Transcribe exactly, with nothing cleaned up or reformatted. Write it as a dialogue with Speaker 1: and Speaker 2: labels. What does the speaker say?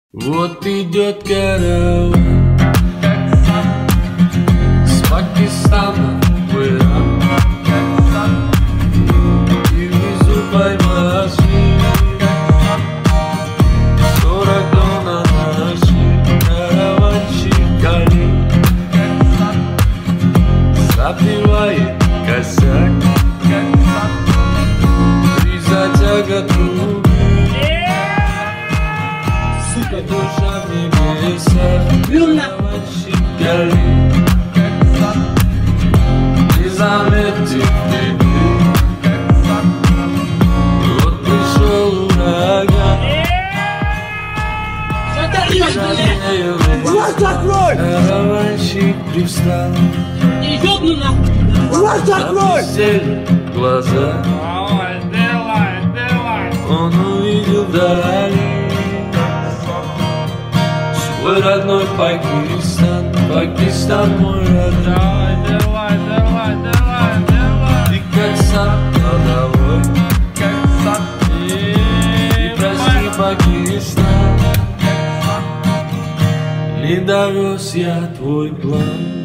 Speaker 1: Вот идет караван с Пакистана в Иран, и внизу поймаши сорок тонн на наши караванщик Али запивает косяк, три затяга трубы. Душа в небесах, караванщик Али, не заметив беды. Вот пришел ураган, караванщик привстал, заблестели глаза, он увидел вдали свой родной Пакистан, Пакистан мой родной.
Speaker 2: Давай, давай, давай, давай.
Speaker 1: Ты как сад плодовой, как сад. И прости, Пакистан, не довез я твой план.